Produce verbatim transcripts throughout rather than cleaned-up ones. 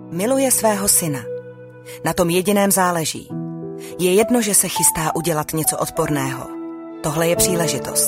Miluje svého syna. Na tom jediném záleží. Je jedno, že se chystá udělat něco odporného. Tohle je příležitost.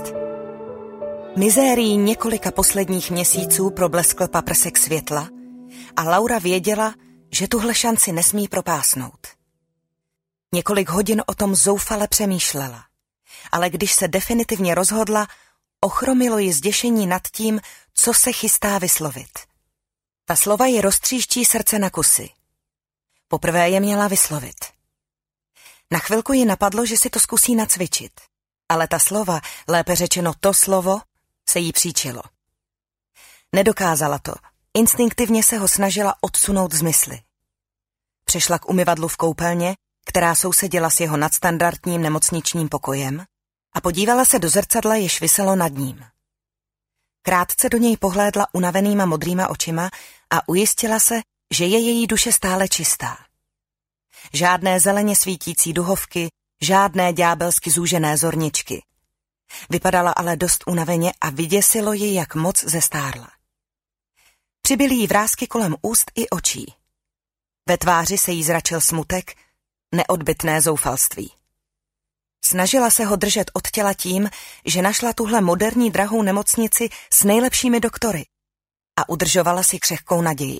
Mizérií několika posledních měsíců probleskl paprsek světla a Laura věděla, že tuhle šanci nesmí propásnout. Několik hodin o tom zoufale přemýšlela, ale když se definitivně rozhodla, ochromilo ji zděšení nad tím, co se chystá vyslovit. Ta slova ji roztříští srdce na kusy. Poprvé je měla vyslovit. Na chvilku ji napadlo, že si to zkusí nacvičit, ale ta slova, lépe řečeno to slovo, se jí příčilo. Nedokázala to, instinktivně se ho snažila odsunout z mysli. Přešla k umyvadlu v koupelně, která sousedila s jeho nadstandardním nemocničním pokojem, a podívala se do zrcadla, jež viselo nad ním. Krátce do něj pohlédla unavenýma modrýma očima a ujistila se, že je její duše stále čistá. Žádné zeleně svítící duhovky, žádné ďábelsky zúžené zorničky. Vypadala ale dost unaveně a vyděsilo ji, jak moc zestárla. Přibyly jí vrásky kolem úst i očí. Ve tváři se jí zračil smutek, neodbytné zoufalství. Snažila se ho držet od těla tím, že našla tuhle moderní drahou nemocnici s nejlepšími doktory a udržovala si křehkou naději.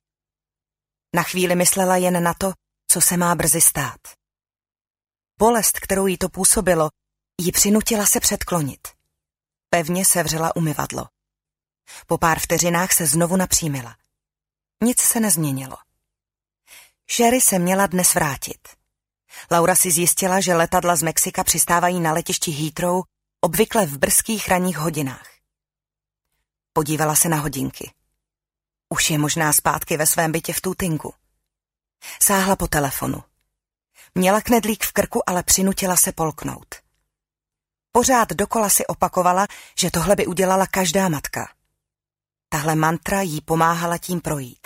Na chvíli myslela jen na to, co se má brzy stát. Bolest, kterou jí to působilo, ji přinutila se předklonit. Pevně sevřela umyvadlo. Po pár vteřinách se znovu napřímila. Nic se nezměnilo. Sherry se měla dnes vrátit. Laura si zjistila, že letadla z Mexika přistávají na letišti Heathrow obvykle v brzkých ranních hodinách. Podívala se na hodinky. Už je možná zpátky ve svém bytě v Tootingu. Sáhla po telefonu. Měla knedlík v krku, ale přinutila se polknout. Pořád dokola si opakovala, že tohle by udělala každá matka. Tahle mantra jí pomáhala tím projít.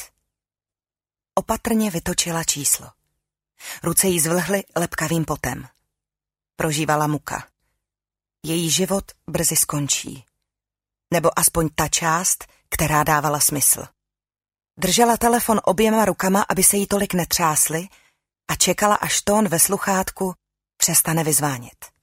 Opatrně vytočila číslo. Ruce jí zvlhly lepkavým potem. Prožívala muka. Její život brzy skončí. Nebo aspoň ta část, která dávala smysl. Držela telefon oběma rukama, aby se jí tolik netřásly, a čekala, až tón ve sluchátku přestane vyzvánět.